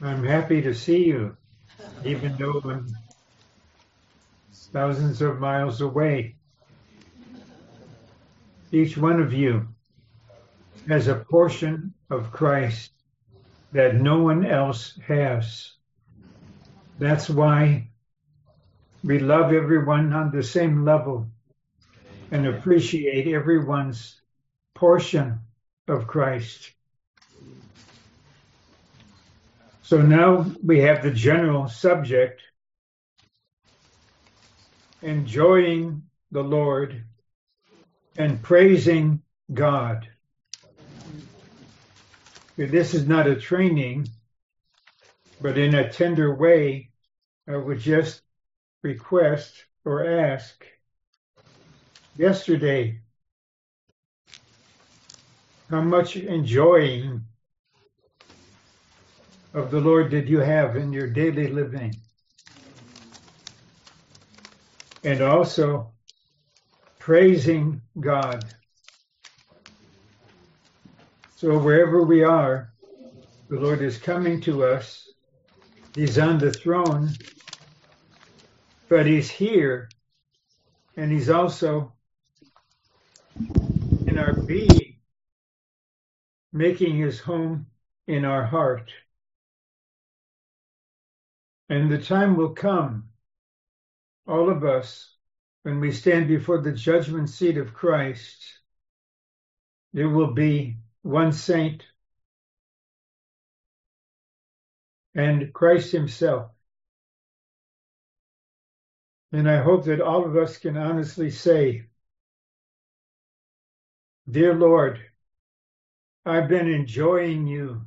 I'm happy to see you, even though I'm thousands of miles away. Each one of you has a portion of Christ that no one else has. That's why we love everyone on the same level and appreciate everyone's portion of Christ. So now we have the general subject, enjoying the Lord and praising God. This is not a training, but in a tender way, I would just request or ask. Yesterday, how much enjoying of the Lord did you have in your daily living? And also praising God. So wherever we are, the Lord is coming to us. He's on the throne, but he's here, and he's also in our being, making his home in our heart. And the time will come, all of us, when we stand before the judgment seat of Christ, there will be one saint and Christ himself. And I hope that all of us can honestly say, "Dear Lord, I've been enjoying you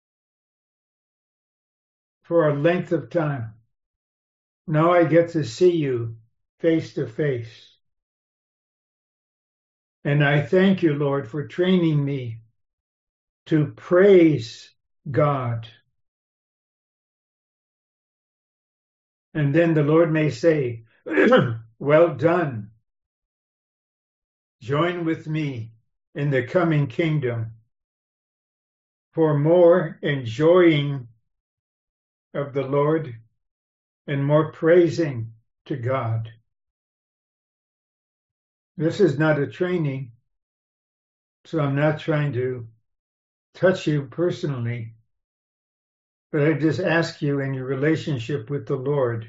for a length of time. Now I get to see you face to face. And I thank you, Lord, for training me to praise God." And then the Lord may say, "Well done. Join with me in the coming kingdom for more enjoying of the Lord and more praising to God." This is not a training, so I'm not trying to touch you personally, but I just ask you in your relationship with the Lord,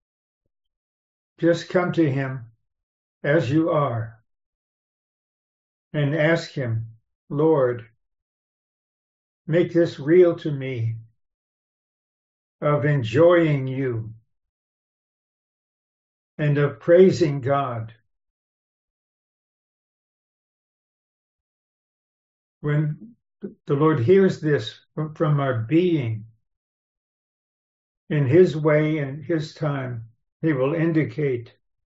just come to him as you are and ask him, "Lord, make this real to me of enjoying you and of praising God." When the Lord hears this from our being, in his way and his time, he will indicate,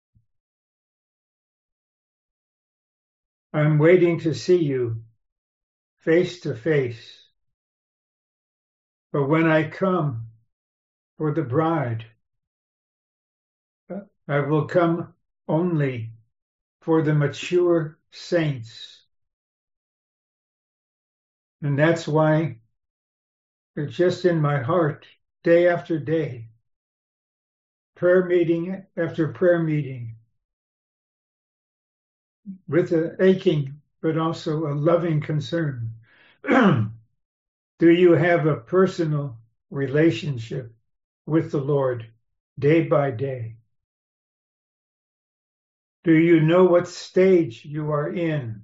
"I'm waiting to see you face to face. But when I come for the bride, I will come only for the mature saints." And that's why it's just in my heart, day after day, prayer meeting after prayer meeting, with an aching but also a loving concern. Do you have a personal relationship with the Lord day by day? Do you know what stage you are in?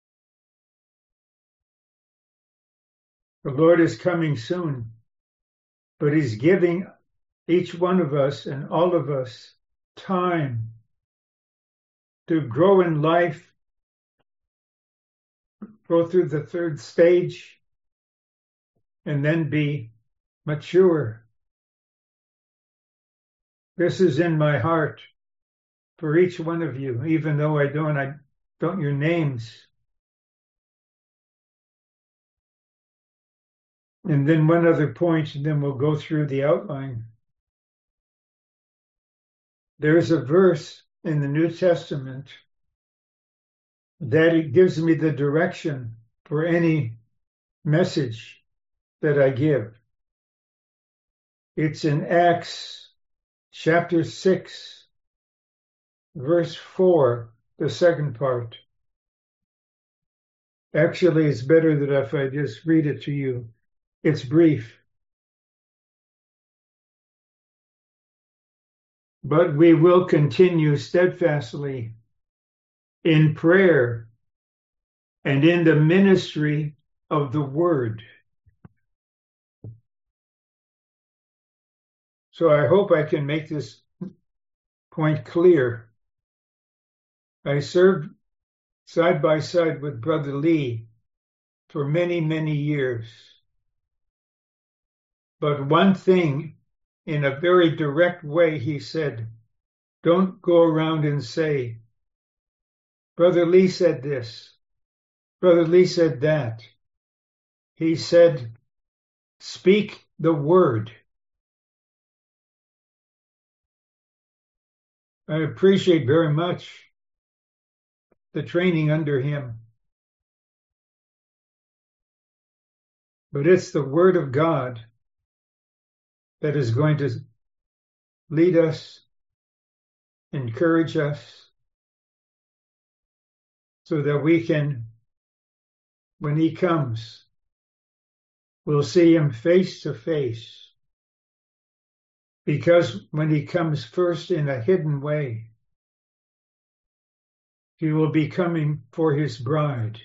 The Lord is coming soon, but he's giving each one of us and all of us time to grow in life, go through the third stage, and then be mature. This is in my heart for each one of you, even though I don't your names. And then one other point, and then we'll go through the outline. There's a verse in the New Testament that it gives me the direction for any message that I give. It's in Acts chapter 6, verse 4, the second part. Actually, it's better that if I just read it to you. It's brief. But we will continue steadfastly in prayer and in the ministry of the word. So I hope I can make this point clear. I served side by side with Brother Lee for many, many years. But one thing, in a very direct way, he said, don't go around and say, Brother Lee said this, Brother Lee said that. He said, speak the word. I appreciate very much the training under him. But it's the word of God that is going to lead us, encourage us, so that we can, when he comes, we'll see him face to face. Because when he comes first in a hidden way, he will be coming for his bride.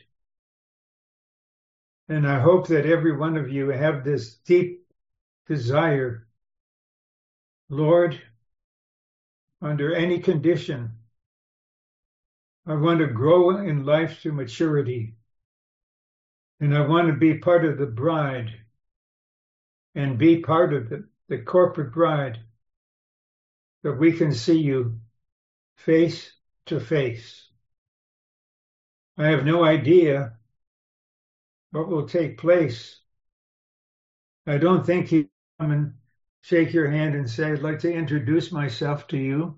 And I hope that every one of you have this deep desire. Lord, under any condition, I want to grow in life to maturity. And I want to be part of the bride and be part of the corporate bride, that we can see you face to face. I have no idea what will take place. I don't think he'll come and shake your hand and say, I'd like to introduce myself to you.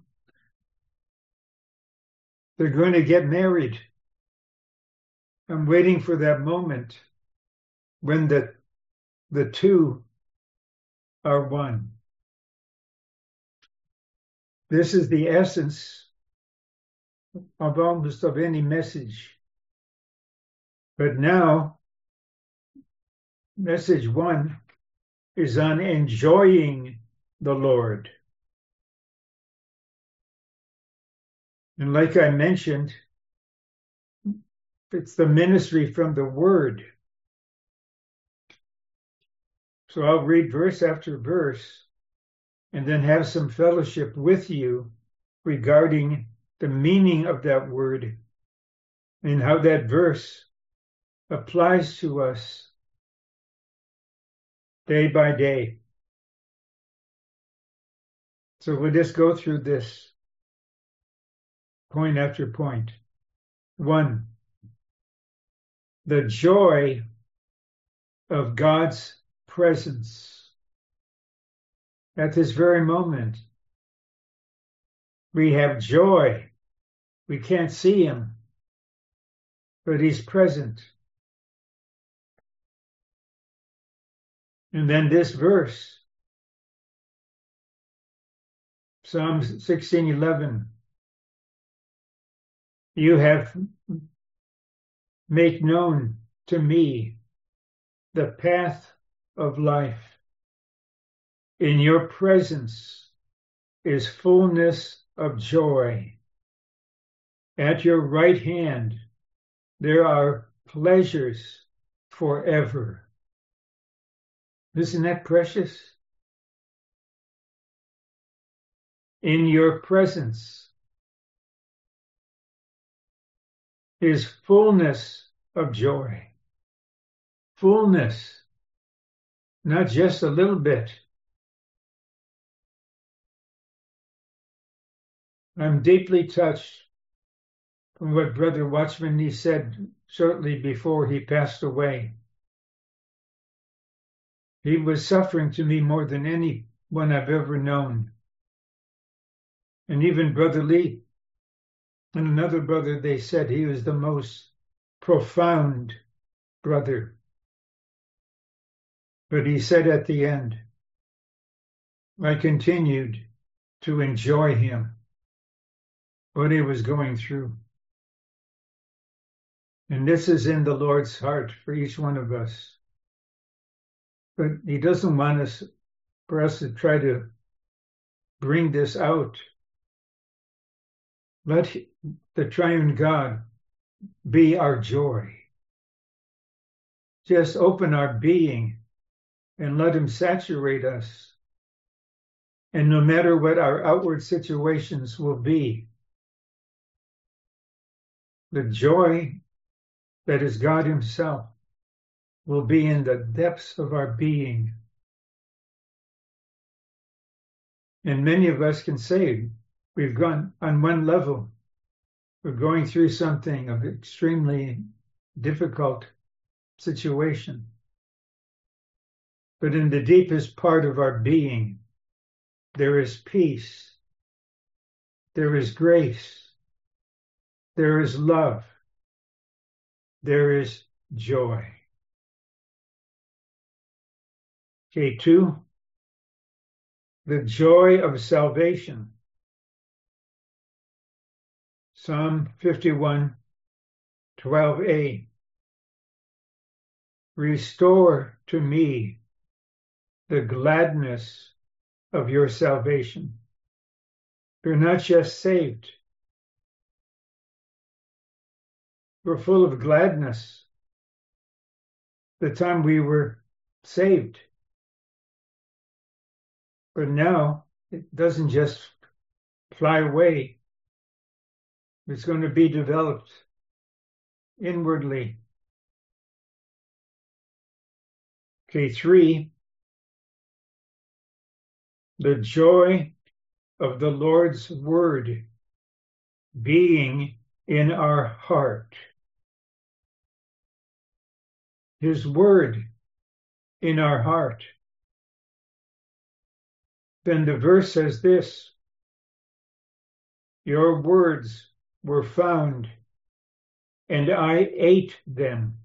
They're going to get married. I'm waiting for that moment when the two are one. This is the essence of almost of any message. But now, message 1 is on enjoying the Lord. And like I mentioned, it's the ministry from the Word. So I'll read verse after verse and then have some fellowship with you regarding the meaning of that word and how that verse applies to us day by day. So we'll just go through this point after point. 1, the joy of God's presence. At this very moment, we have joy. We can't see him, but he's present. And then this verse, Psalm 16:11, you have made known to me the path of life. In your presence is fullness of joy. At your right hand, there are pleasures forever. Isn't that precious? In your presence is fullness of joy. Fullness, not just a little bit. I'm deeply touched from what Brother Watchman Nee said shortly before he passed away. He was suffering to me more than anyone I've ever known. And even Brother Lee and another brother, they said he was the most profound brother. But he said at the end, I continued to enjoy him, what he was going through. And this is in the Lord's heart for each one of us. But he doesn't want us for us to try to bring this out. Let the triune God be our joy. Just open our being and let him saturate us. And no matter what our outward situations will be, the joy that is God himself will be in the depths of our being. And many of us can say we've gone on one level. We're going through something of extremely difficult situation. But in the deepest part of our being, there is peace, there is grace, there is love, there is joy. Okay, 2, the joy of salvation. Psalm 51, 12a. Restore to me the gladness of your salvation. We're not just saved. We're full of gladness the time we were saved. But now it doesn't just fly away. It's going to be developed inwardly. Okay, 3, the joy of the Lord's word being in our heart. His word in our heart. Then the verse says this, your words were found, and I ate them.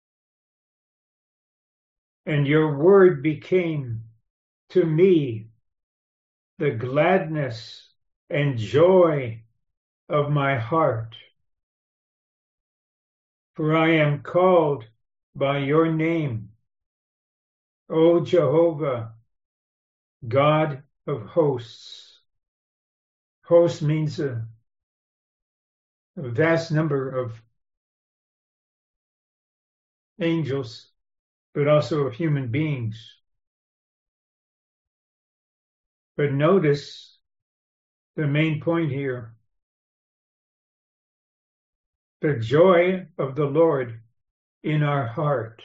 And your word became to me the gladness and joy of my heart. For I am called by your name, O Jehovah, God of hosts. Host means a vast number of angels, but also of human beings. But notice the main point here. The joy of the Lord in our heart.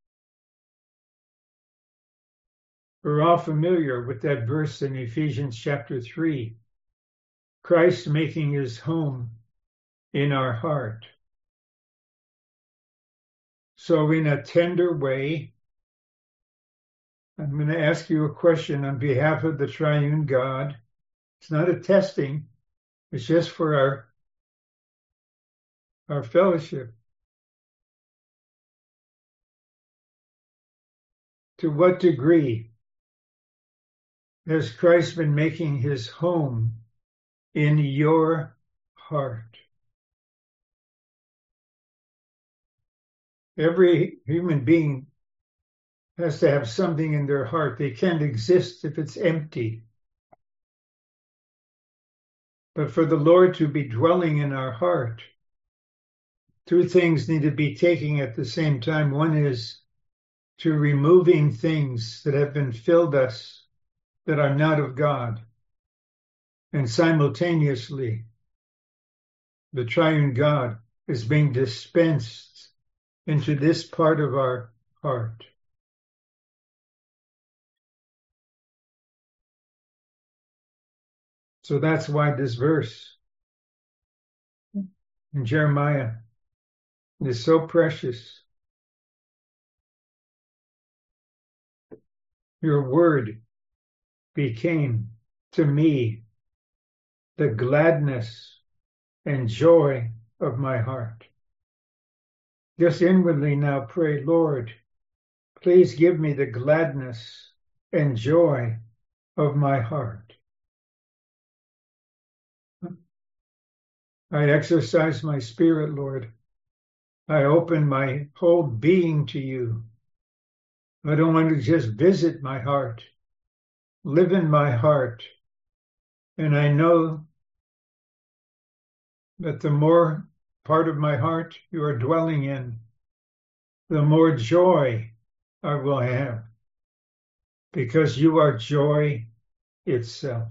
We're all familiar with that verse in Ephesians chapter 3. Christ making his home in our heart. So in a tender way, I'm going to ask you a question on behalf of the triune God. It's not a testing. It's just for our fellowship. To what degree has Christ been making his home in your heart? Every human being has to have something in their heart. They can't exist if it's empty. But for the Lord to be dwelling in our heart, 2 things need to be taken at the same time. One is to removing things that have been filled us that are not of God. And simultaneously, the triune God is being dispensed into this part of our heart. So that's why this verse in Jeremiah is so precious. Your word became to me the gladness and joy of my heart. Just inwardly now pray, Lord, please give me the gladness and joy of my heart. I exercise my spirit, Lord. I open my whole being to you. I don't want to just visit my heart, live in my heart. And I know that the more part of my heart you are dwelling in, the more joy I will have, because you are joy itself.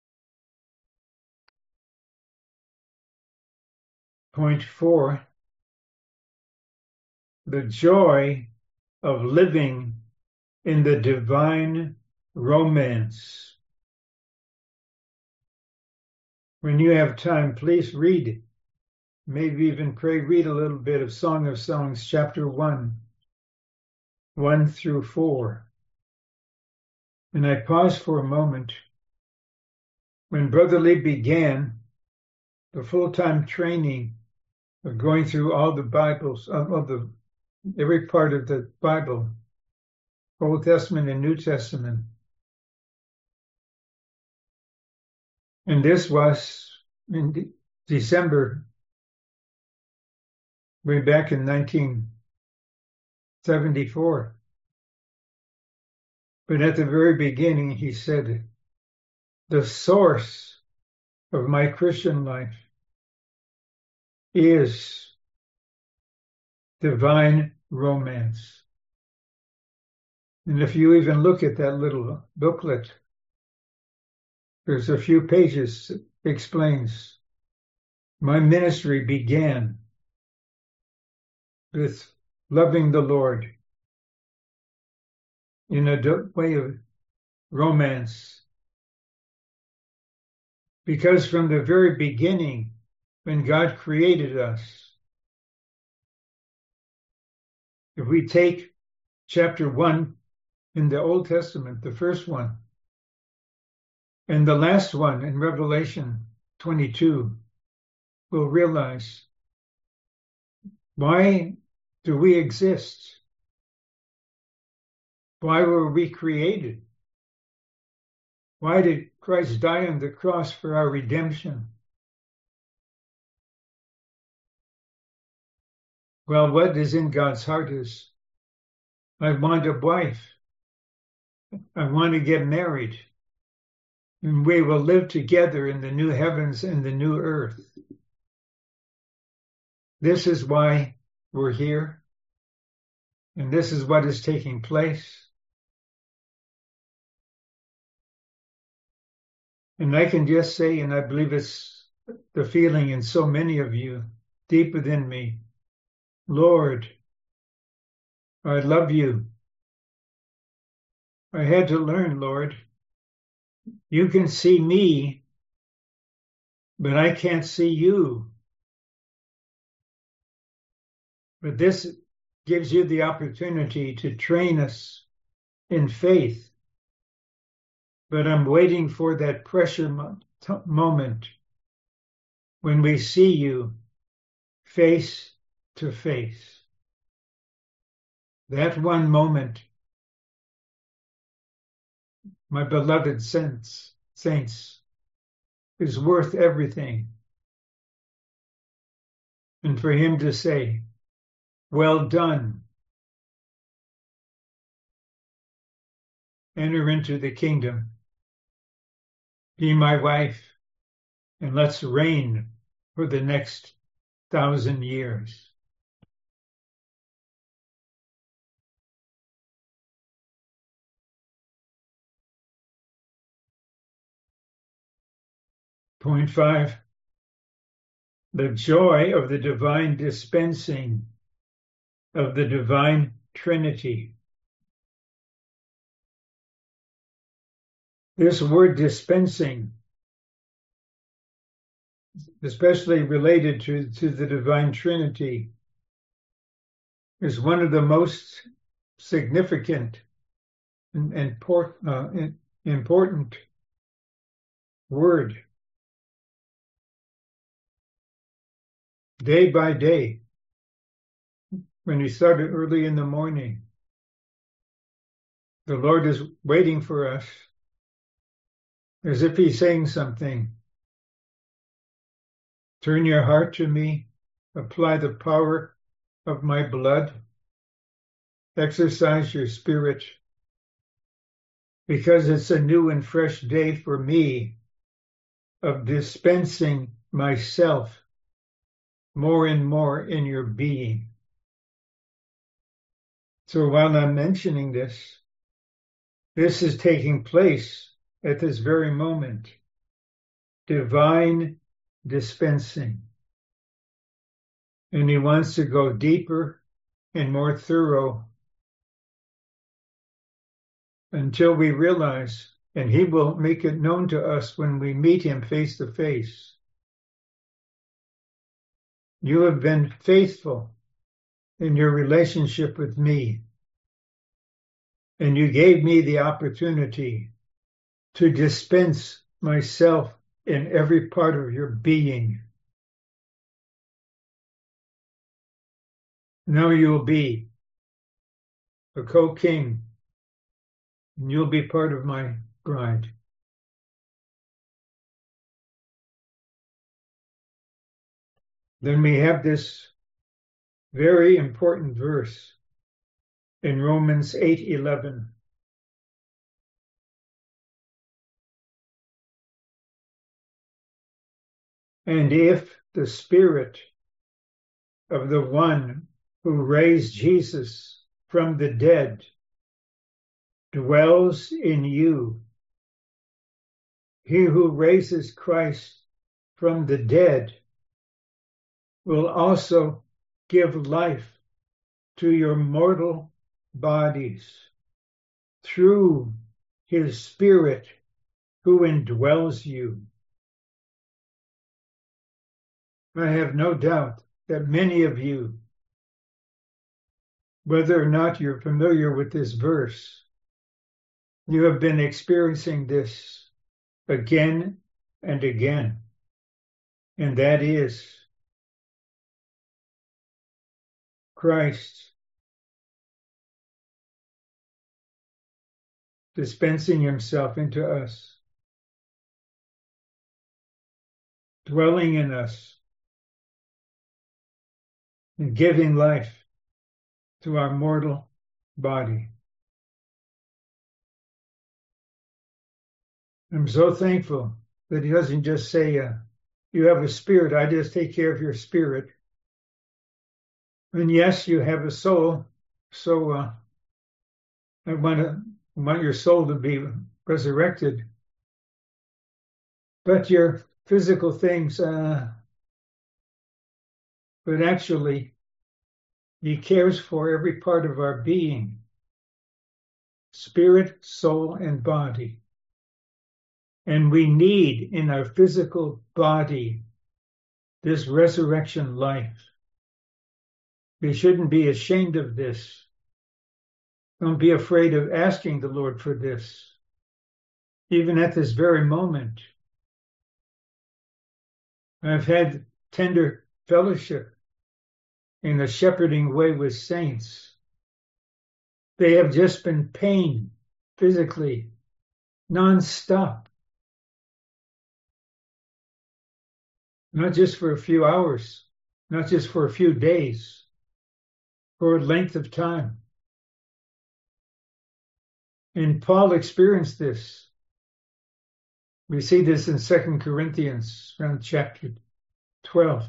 Point 4, the joy of living in the divine romance. When you have time, please read, maybe even pray, read a little bit of Song of Songs, chapter 1, 1 through 4. And I pause for a moment. When Brother Lee began the full-time training of going through all the Bibles, every part of the Bible, Old Testament and New Testament. And this was in December, way back in 1974. But at the very beginning, he said, the source of my Christian life is divine romance. And if you even look at that little booklet, there's a few pages that explains my ministry began with loving the Lord in a way of romance. Because from the very beginning, when God created us, if we take chapter 1 in the Old Testament, the first one, and the last one in Revelation 22, we'll realize, why do we exist? Why were we created? Why did Christ die on the cross for our redemption? Well, what is in God's heart is, I want a wife. I want to get married. And we will live together in the new heavens and the new earth. This is why we're here. And this is what is taking place. And I can just say, and I believe it's the feeling in so many of you, deep within me, Lord, I love you. I had to learn, Lord. You can see me, but I can't see you. But this gives you the opportunity to train us in faith. But I'm waiting for that pressure moment when we see you face to face. That one moment, my beloved saints, is worth everything. And for him to say, well done, enter into the kingdom, be my wife, and let's reign for the next 1,000 years. Point 5, the joy of the divine dispensing of the divine Trinity. This word dispensing, especially related to the divine Trinity, is one of the most significant and important word. Day by day, when we started early in the morning, the Lord is waiting for us as if he's saying something. Turn your heart to me, apply the power of my blood, exercise your spirit, because it's a new and fresh day for me of dispensing myself more and more in your being. So while I'm mentioning this is taking place at this very moment. Divine dispensing. And he wants to go deeper and more thorough until we realize, and he will make it known to us when we meet him face to face. You have been faithful in your relationship with me, and you gave me the opportunity to dispense myself in every part of your being. Now you'll be a co-king, and you'll be part of my bride. Then we have this very important verse in Romans 8:11. And if the Spirit of the one who raised Jesus from the dead dwells in you, he who raises Christ from the dead will also give life to your mortal bodies through his Spirit who indwells you. I have no doubt that many of you, whether or not you're familiar with this verse, you have been experiencing this again and again. And that is Christ dispensing himself into us, dwelling in us, and giving life to our mortal body. I'm so thankful that he doesn't just say, you have a spirit, I just take care of your spirit. And yes, you have a soul, so I want your soul to be resurrected. But your physical things, but actually, he cares for every part of our being, spirit, soul, and body. And we need in our physical body this resurrection life. We shouldn't be ashamed of this. Don't be afraid of asking the Lord for this, even at this very moment. I've had tender fellowship in a shepherding way with saints. They have just been pain physically, nonstop. Not just for a few hours, not just for a few days, for a length of time. And Paul experienced this. We see this in 2 Corinthians, around chapter 12.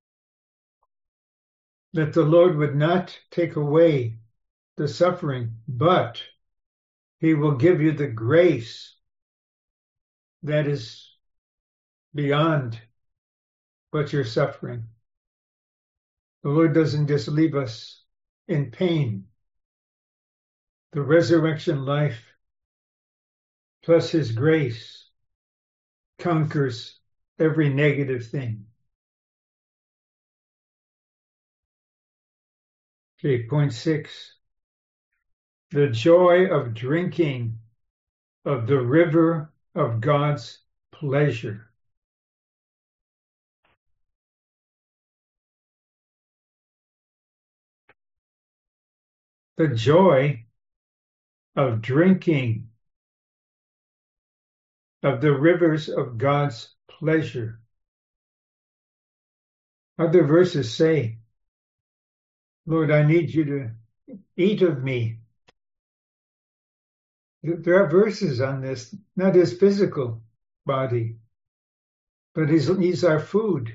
That the Lord would not take away the suffering, but he will give you the grace that is beyond what you're suffering. The Lord doesn't just leave us in pain. The resurrection life plus his grace conquers every negative thing. Okay, point 6. The joy of drinking of the river of God's pleasure. The joy of drinking of the rivers of God's pleasure. Other verses say, Lord, I need you to eat of me. There are verses on this, not his physical body, but he's our food.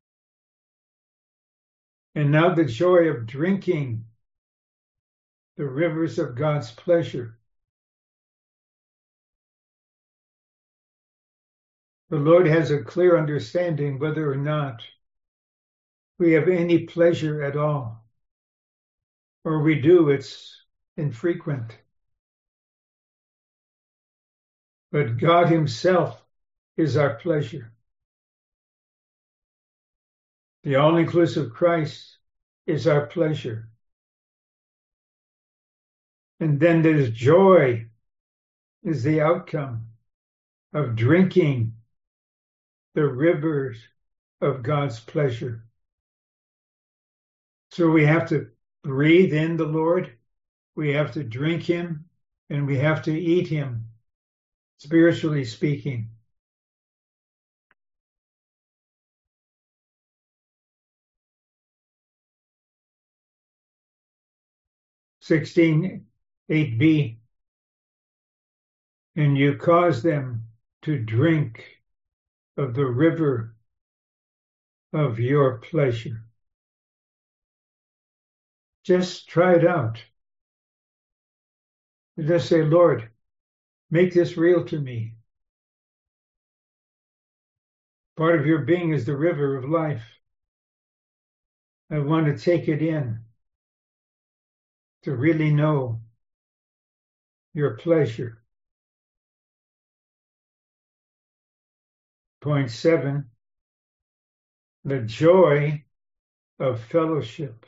And now the joy of drinking the rivers of God's pleasure. The Lord has a clear understanding whether or not we have any pleasure at all, or we do, it's infrequent. But God himself is our pleasure. The all-inclusive Christ is our pleasure. And then there's joy is the outcome of drinking the rivers of God's pleasure. So we have to breathe in the Lord, we have to drink him, and we have to eat him, spiritually speaking. (16) 8b, and you cause them to drink of the river of your pleasure. Just try it out. You just say, Lord, make this real to me. Part of your being is the river of life. I want to take it in to really know your pleasure. Point 7, the joy of fellowship.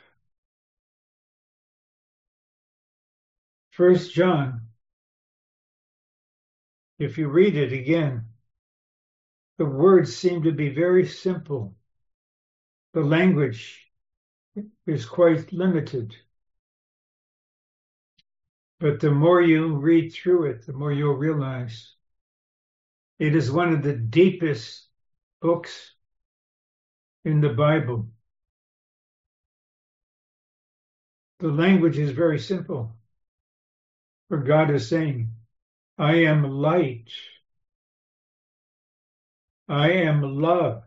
1 John, if you read it again, the words seem to be very simple. The language is quite limited. But the more you read through it, the more you'll realize it is one of the deepest books in the Bible. The language is very simple. For God is saying, I am light. I am love.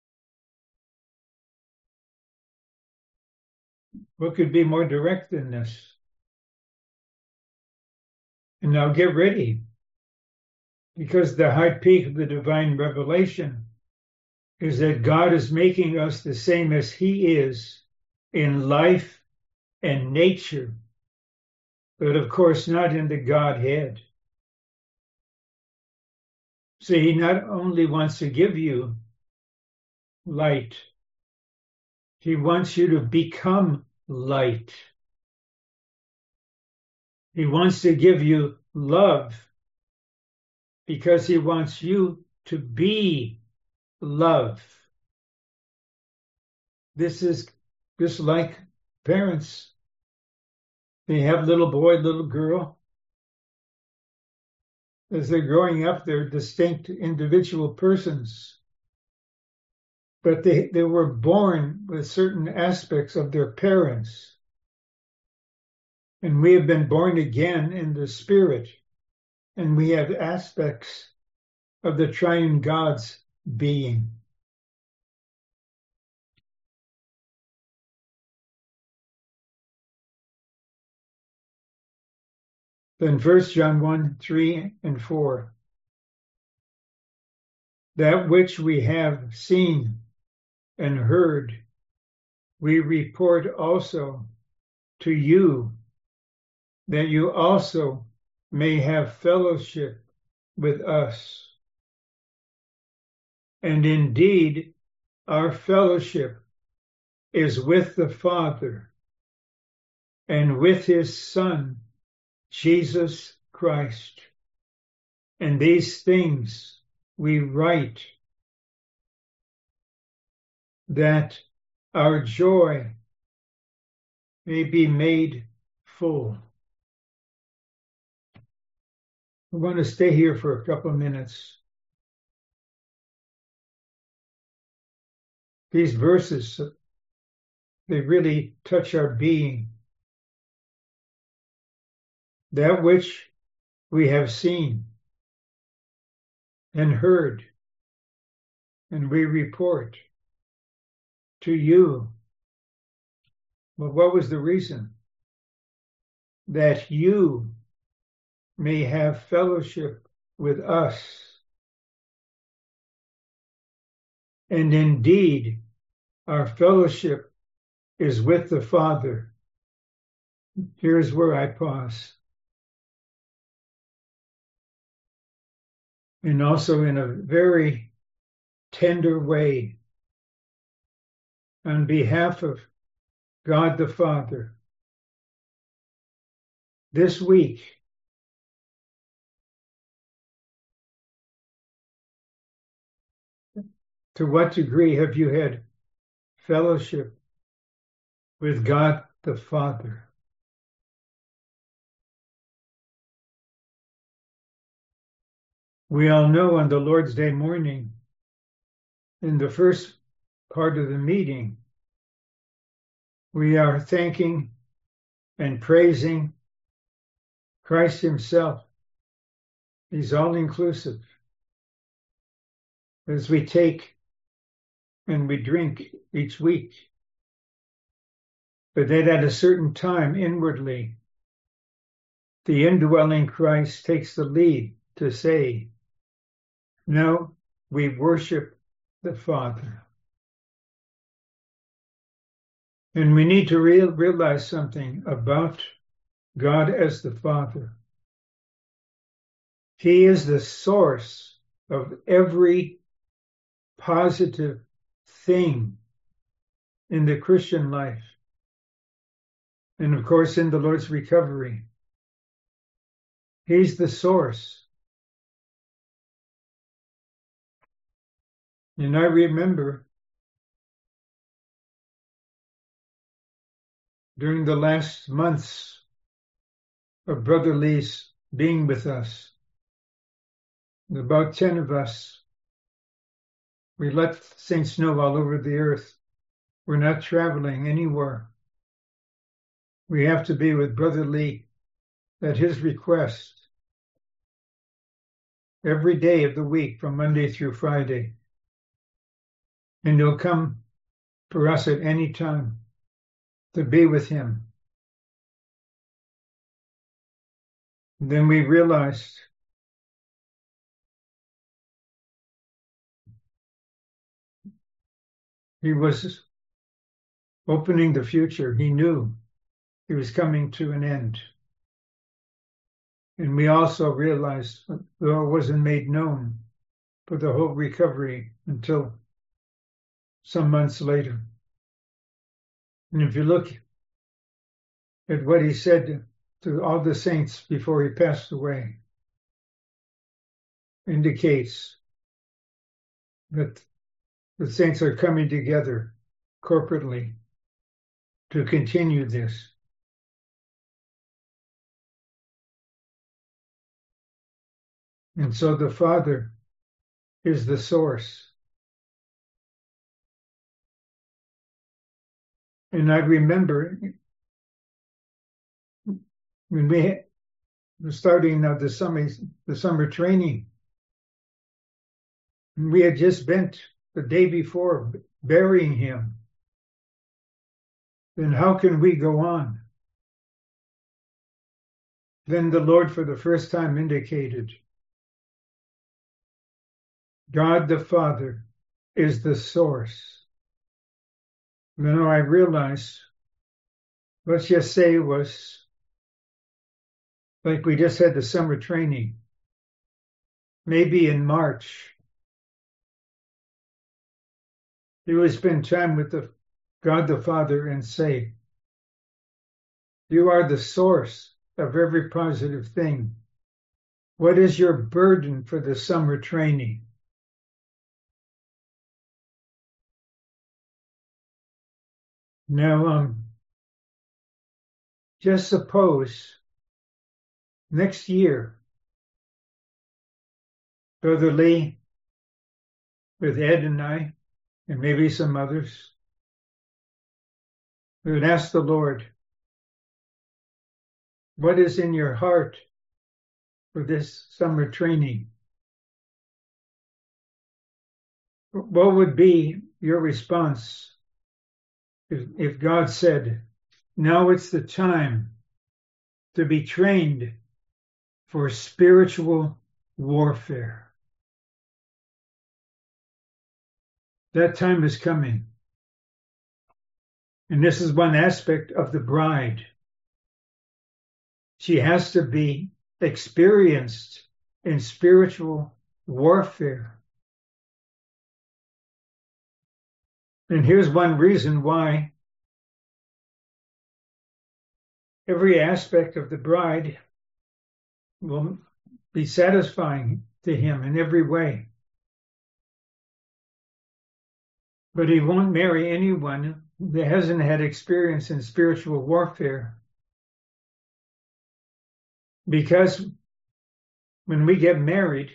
What could be more direct than this? And now get ready, because the high peak of the divine revelation is that God is making us the same as he is in life and nature, but of course not in the Godhead. So he not only wants to give you light, he wants you to become light. He wants to give you love because he wants you to be love. This is just like parents. They have little boy, little girl. As they're growing up, they're distinct individual persons. But they were born with certain aspects of their parents. And we have been born again in the Spirit. And we have aspects of the triune God's being. Then 1 John 1, 3 and 4. That which we have seen and heard, we report also to you, that you also may have fellowship with us. And indeed, our fellowship is with the Father and with his Son, Jesus Christ. And these things we write, that our joy may be made full. I want to stay here for a couple of minutes. these verses, they really touch our being. That which we have seen and heard, and we report to you. Well, what was the reason? That you may have fellowship with us. And indeed, our fellowship is with the Father. Here's where I pause. And also in a very tender way, on behalf of God the Father, this week, to what degree have you had fellowship with God the Father? We all know on the Lord's Day morning, in the first part of the meeting, we are thanking and praising Christ himself. He's all-inclusive. As we take and we drink each week. But then at a certain time, inwardly, the indwelling Christ takes the lead to say, no, we worship the Father. And we need to realize something about God as the Father. He is the source of every positive thing in the Christian life. And of course, in the Lord's recovery. He's the source. And I remember during the last months of Brother Lee's being with us, about 10 of us, we let saints know all over the earth, we're not traveling anywhere. We have to be with Brother Lee at his request every day of the week from Monday through Friday. And he'll come for us at any time to be with him. And then we realized he was opening the future. He knew he was coming to an end. And we also realized, though it wasn't made known for the whole recovery until some months later. And if you look at what he said to all the saints before he passed away, indicates that the saints are coming together corporately to continue this. And so the Father is the source. And I remember when we were starting the summer training, and we had just spent the day before burying him. Then how can we go on? Then the Lord for the first time indicated, God the Father is the source. Then I realized, let's just say it was like we just had the summer training. Maybe in March, he would spend time with the God the Father and say, you are the source of every positive thing. What is your burden for the summer training? Now, just suppose next year, Brother Lee, with Ed and I and maybe some others, we would ask the Lord, what is in your heart for this summer training? What would be your response if God said, now it's the time to be trained for spiritual warfare? That time is coming. And this is one aspect of the bride. She has to be experienced in spiritual warfare. And here's one reason why every aspect of the bride will be satisfying to him in every way. But he won't marry anyone that hasn't had experience in spiritual warfare. Because when we get married,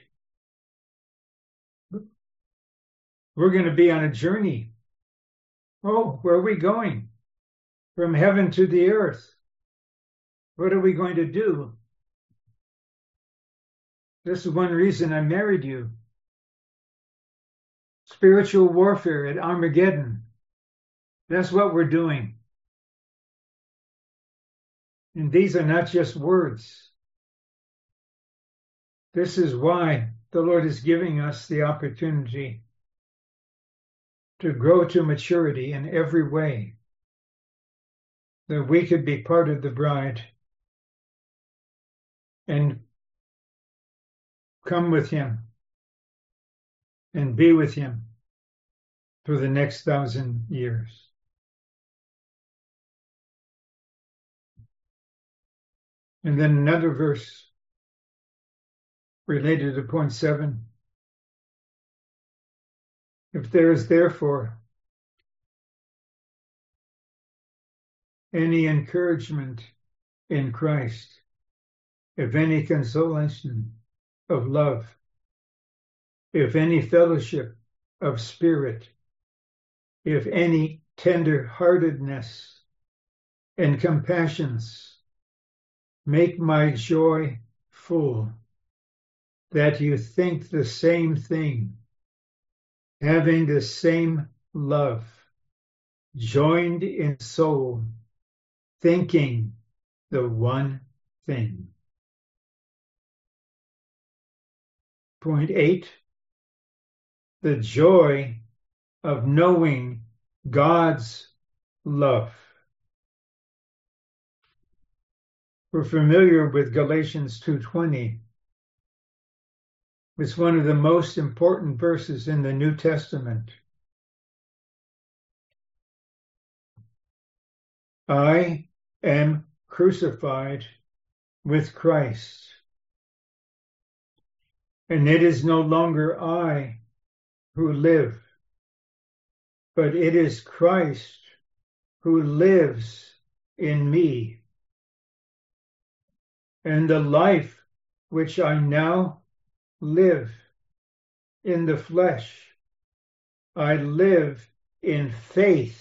we're going to be on a journey. Oh, where are we going? From heaven to the earth. What are we going to do? This is one reason I married you. Spiritual warfare at Armageddon. That's what we're doing. And these are not just words. This is why the Lord is giving us the opportunity to grow to maturity in every way, that we could be part of the bride and come with him and be with him for the next 1,000 years. And then another verse related to point 7. If there is therefore any encouragement in Christ, if any consolation of love, if any fellowship of spirit, if any tender-heartedness and compassions, make my joy full, that you think the same thing, having the same love, joined in soul, thinking the one thing. Point 8, the joy of knowing God's love. We're familiar with Galatians 2:20. It's one of the most important verses in the New Testament. I am crucified with Christ, and it is no longer I who live, but it is Christ who lives in me. And the life which I now live in the flesh, I live in faith,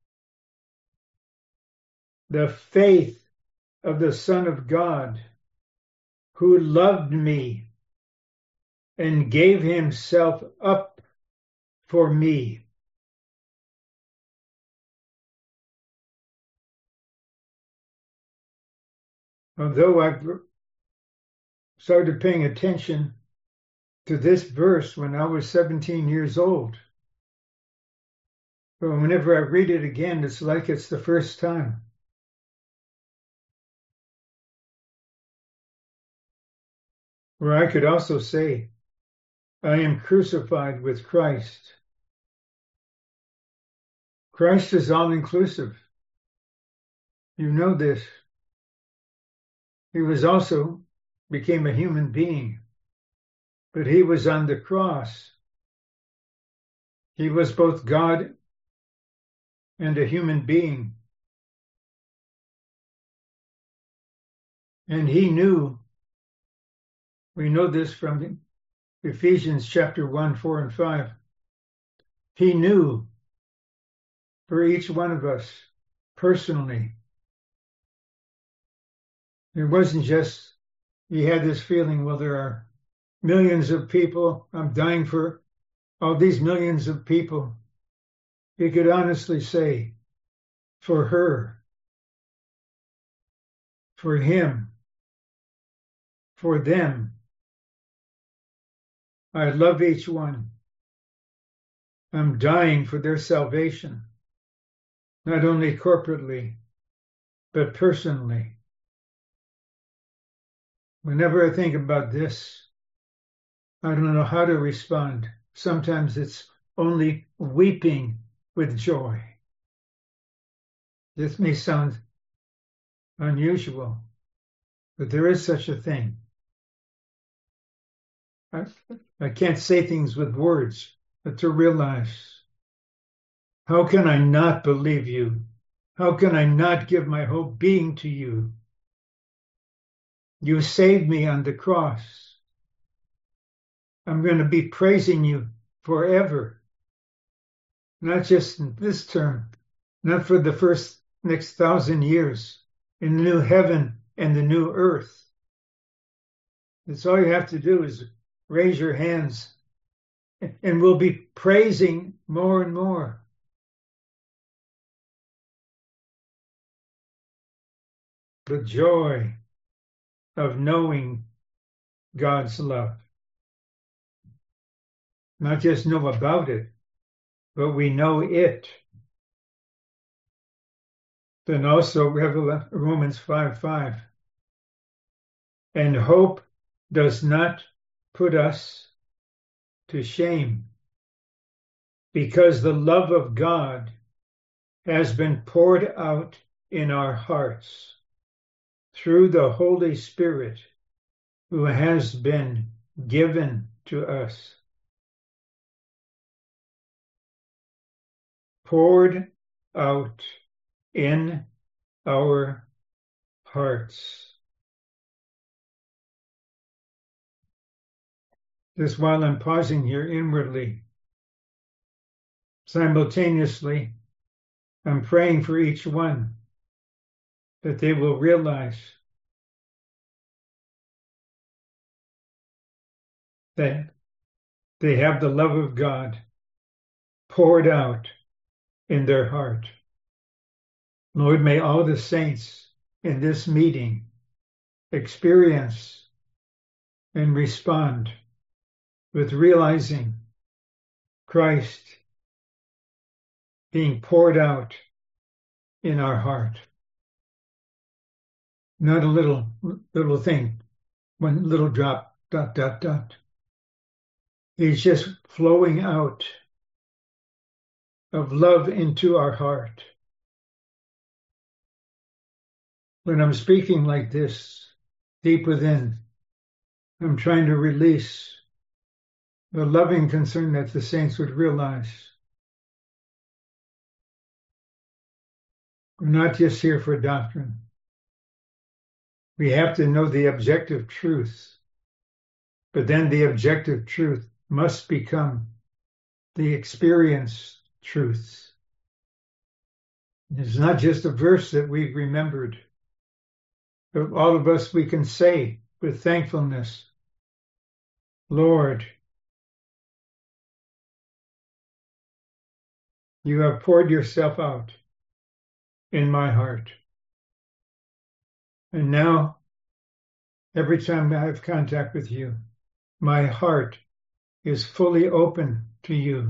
the faith of the Son of God, who loved me and gave himself up for me. Although I've started paying attention to this verse when I was 17 years old, but whenever I read it again, it's like it's the first time. Or I could also say, I am crucified with Christ. Christ is all-inclusive. You know this. He was also became a human being, but he was on the cross. He was both God and a human being. And he knew, we know this from Ephesians chapter 1, 4, and 5, He knew for each one of us personally. It wasn't just he had this feeling, well, there are millions of people. I'm dying for all these millions of people. He could honestly say, for her, for him, for them, I love each one. I'm dying for their salvation, not only corporately, but personally. Whenever I think about this, I don't know how to respond. Sometimes it's only weeping with joy. This may sound unusual, but there is such a thing. I can't say things with words, but to realize, how can I not believe you? How can I not give my whole being to you? You saved me on the cross. I'm going to be praising you forever. Not just in this term, not for the next 1,000 years, in the new heaven and the new earth. It's all you have to do is raise your hands and we'll be praising more and more. The joy of knowing God's love. Not just know about it, but we know it. Then also Romans 5:5. And hope does not put us to shame, because the love of God has been poured out in our hearts through the Holy Spirit who has been given to us. Poured out in our hearts. Just while I'm pausing here inwardly, simultaneously, I'm praying for each one that they will realize that they have the love of God poured out in their heart. Lord, may all the saints in this meeting experience and respond with realizing Christ being poured out in our heart. Not a little thing, one little drop, ... He's just flowing out of love into our heart. When I'm speaking like this, deep within, I'm trying to release the loving concern that the saints would realize. We're not just here for doctrine. We have to know the objective truth, but then the objective truth must become the experienced truth. It's not just a verse that we've remembered, but all of us, we can say with thankfulness, Lord, you have poured yourself out in my heart. And now, every time I have contact with you, my heart is fully open to you.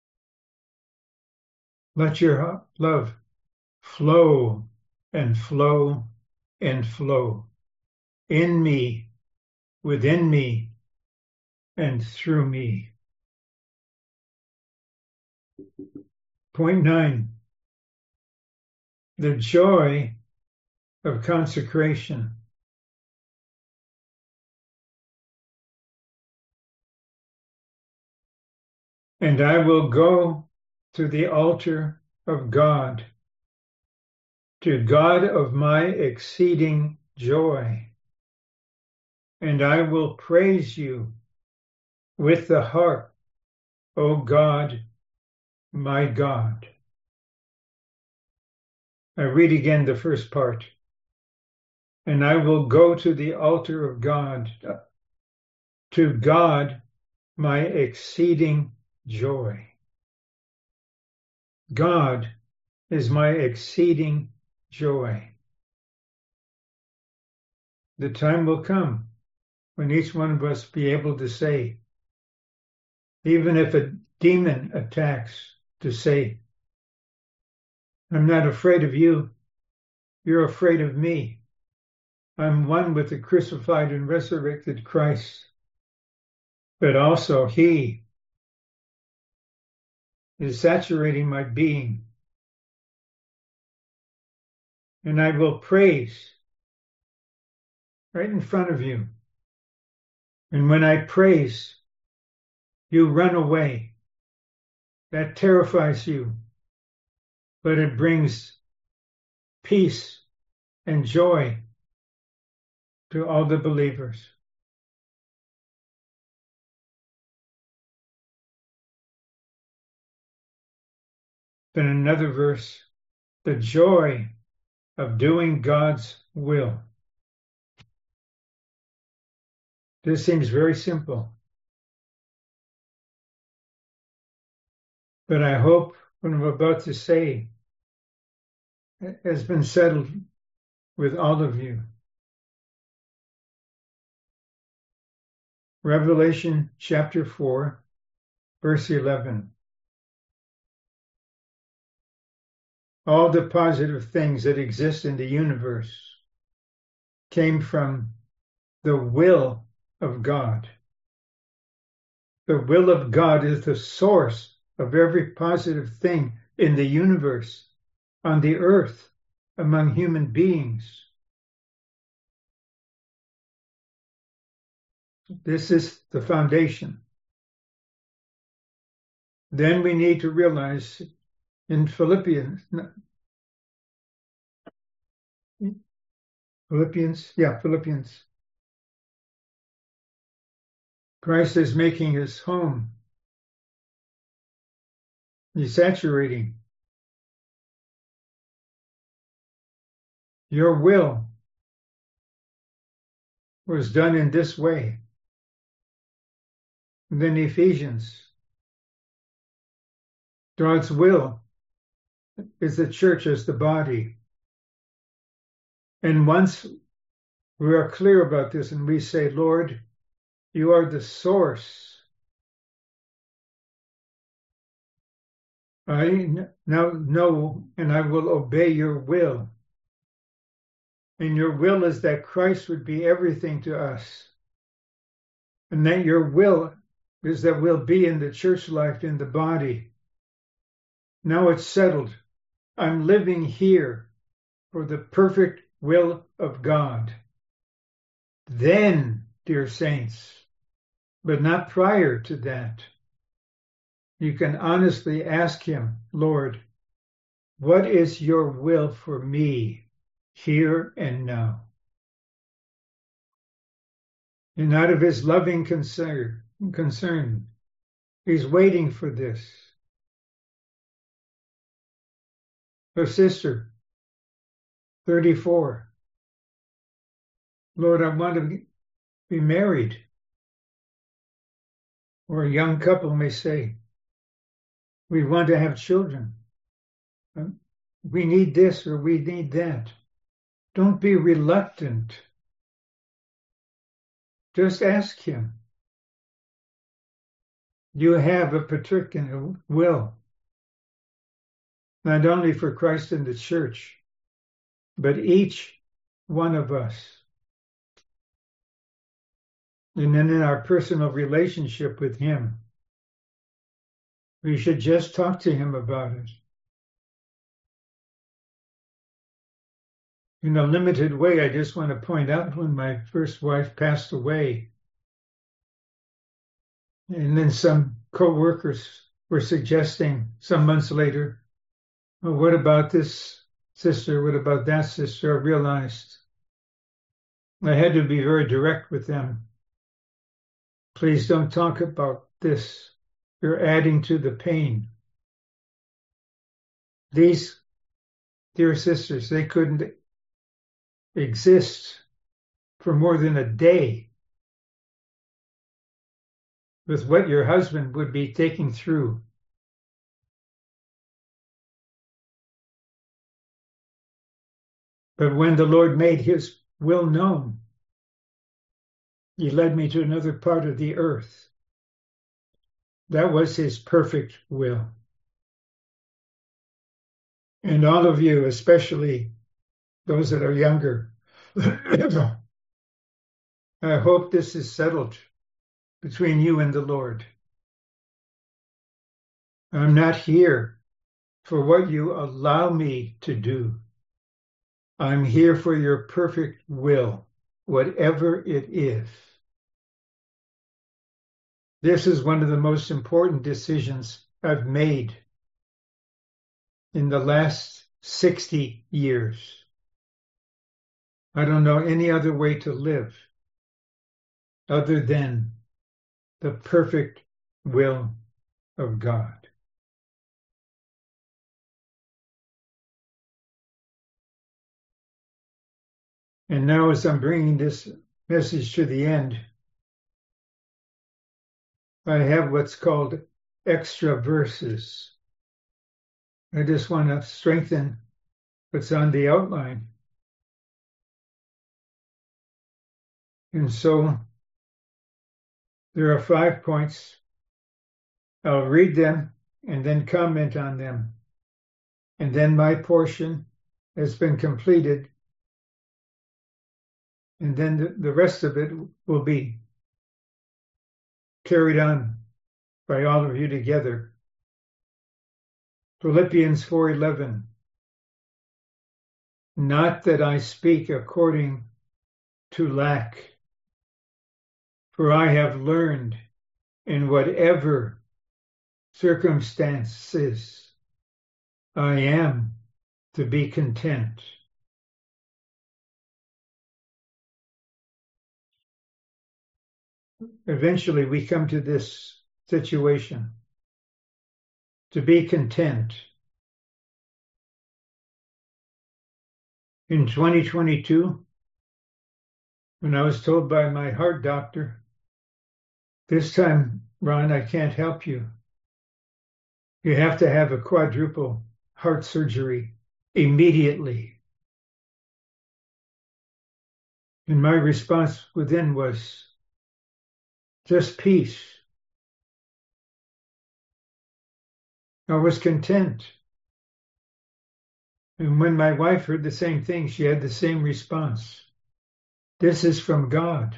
Let your love flow and flow and flow in me, within me, and through me. Point 9, the joy of consecration. And I will go to the altar of God, to God of my exceeding joy. And I will praise you with the harp, O God my God. I read again the first part. And I will go to the altar of God, to God, my exceeding joy. God is my exceeding joy. The time will come when each one of us be able to say, even if a demon attacks, to say, I'm not afraid of you, you're afraid of me. I'm one with the crucified and resurrected Christ, but also he is saturating my being. And I will praise right in front of you. And when I praise, you run away. That terrifies you, but it brings peace and joy to all the believers. Then another verse, the joy of doing God's will. This seems very simple. But I hope what I'm about to say has been settled with all of you. Revelation chapter 4, verse 11. All the positive things that exist in the universe came from the will of God. The will of God is the source of every positive thing in the universe, on the earth, among human beings. This is the foundation. Then we need to realize in Philippians, Christ is making his home. He's saturating. Your will was done in this way. And then Ephesians, God's will is the church as the body. And once we are clear about this and we say, Lord, you are the source. I now know and I will obey your will. And your will is that Christ would be everything to us. And that your will is that we'll be in the church life, in the body. Now it's settled. I'm living here for the perfect will of God. Then, dear saints, but not prior to that, you can honestly ask him, Lord, what is your will for me here and now? And out of his loving concern, he's waiting for this. A sister, 34. Lord, I want to be married. Or a young couple may say, we want to have children. We need this or we need that. Don't be reluctant. Just ask him. You have a particular will, not only for Christ and the church, but each one of us. And then in our personal relationship with him, we should just talk to him about it. In a limited way, I just want to point out when my first wife passed away, and then some co-workers were suggesting some months later, well, what about this sister? What about that sister? I realized I had to be very direct with them. Please don't talk about this. You're adding to the pain. These dear sisters, they couldn't exist for more than a day with what your husband would be taking through. But when the Lord made his will known, he led me to another part of the earth. That was his perfect will. And all of you, especially those that are younger, I hope this is settled between you and the Lord. I'm not here for what you allow me to do. I'm here for your perfect will, whatever it is. This is one of the most important decisions I've made in the last 60 years. I don't know any other way to live other than the perfect will of God. And now, as I'm bringing this message to the end, I have what's called extra verses. I just want to strengthen what's on the outline. And so there are 5 points. I'll read them and then comment on them. And then my portion has been completed. And then the rest of it will be carried on by all of you together. Philippians 4:11. Not that I speak according to lack, for I have learned in whatever circumstances I am to be content. Eventually, we come to this situation, to be content. In 2022, when I was told by my heart doctor, this time, Ron, I can't help you. You have to have a quadruple heart surgery immediately. And my response within was just peace. I was content. And when my wife heard the same thing, she had the same response. This is from God.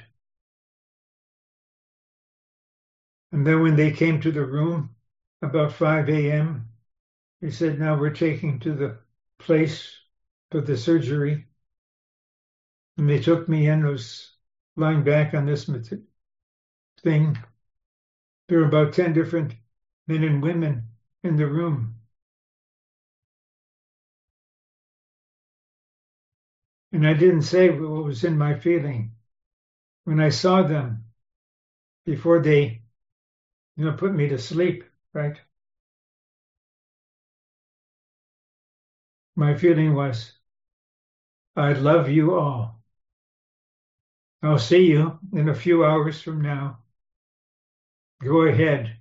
And then when they came to the room about 5 a.m., they said, now we're taking to the place for the surgery. And they took me in, I was lying back on this thing. There were about 10 different men and women in the room. And I didn't say what was in my feeling. When I saw them, before they, put me to sleep, right? My feeling was, I love you all. I'll see you in a few hours from now. Go ahead.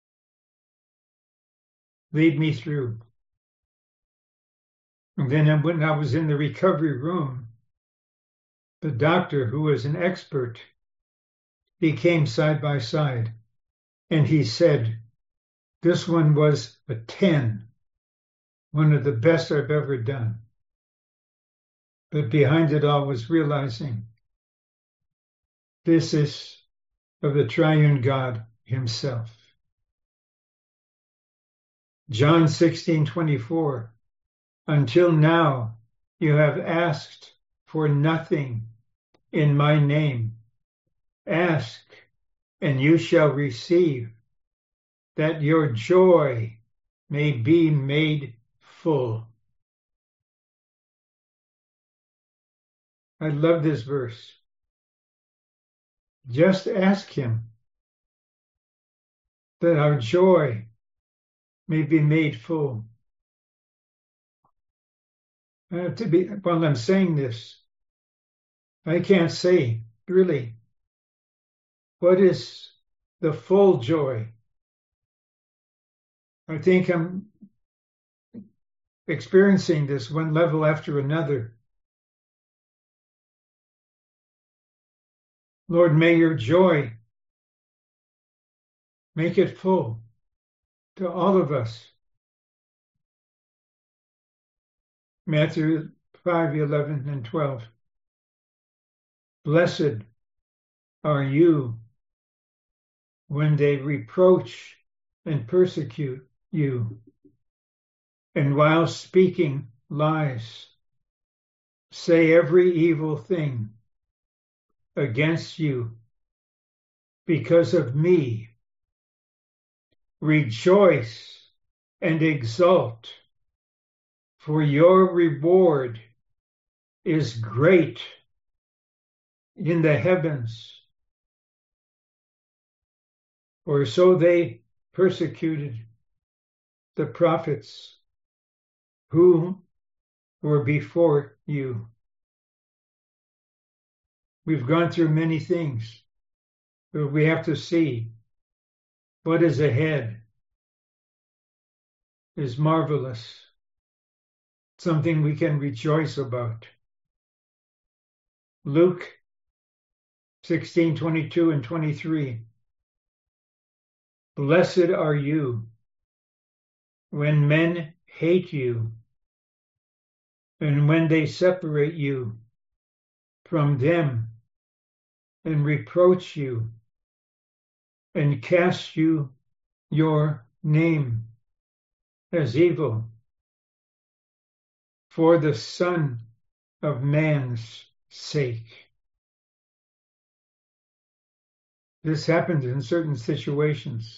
Lead me through. And then when I was in the recovery room, the doctor, who was an expert, he came side by side and he said, this one was a 10, one of the best I've ever done. But behind it all was realizing this is of the triune God himself. John 16:24. Until now, you have asked for nothing in my name. Ask, and you shall receive, that your joy may be made full. I love this verse. Just ask him that our joy may be made full. While I'm saying this, I can't say really what is the full joy. I think I'm experiencing this one level after another. Lord, may your joy make it full to all of us. Matthew 5:11 and 12. Blessed are you when they reproach and persecute you, and while speaking lies, say every evil thing against you because of me. Rejoice and exult, for your reward is great in the heavens. For so they persecuted the prophets who were before you. We've gone through many things, but we have to see what is ahead is marvelous, something we can rejoice about. Luke 16:22 and 23. Blessed are you when men hate you and when they separate you from them and reproach you and cast you your name as evil for the Son of Man's sake. This happens in certain situations.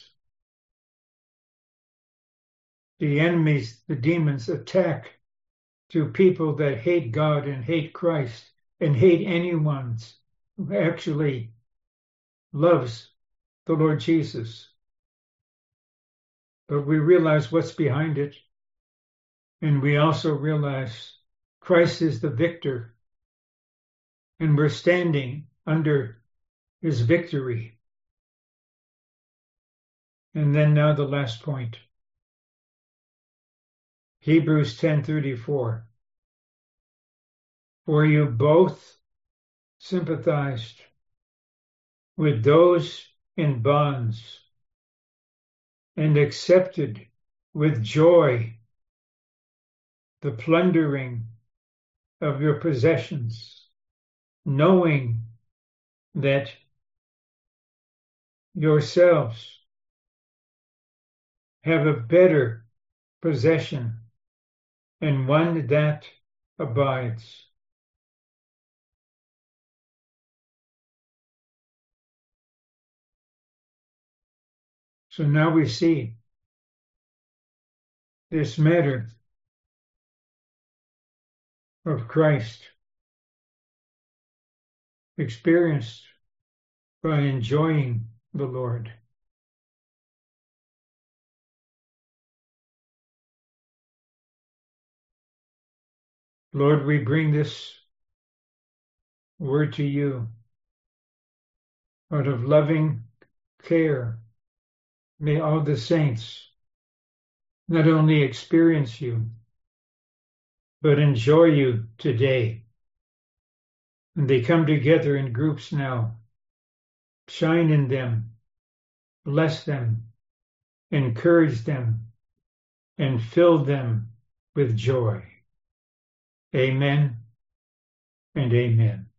The enemies, the demons, attack through people that hate God and hate Christ and hate anyone who actually loves the Lord Jesus. But we realize what's behind it. And we also realize Christ is the victor. And we're standing under his victory. And then now the last point. Hebrews 10:34. For you both sympathized with those in bonds and accepted with joy the plundering of your possessions, knowing that yourselves have a better possession and one that abides. So now we see this matter of Christ experienced by enjoying the Lord. Lord, we bring this word to you out of loving care. May all the saints not only experience you, but enjoy you today. And they come together in groups now. Shine in them, bless them, encourage them, and fill them with joy. Amen and amen.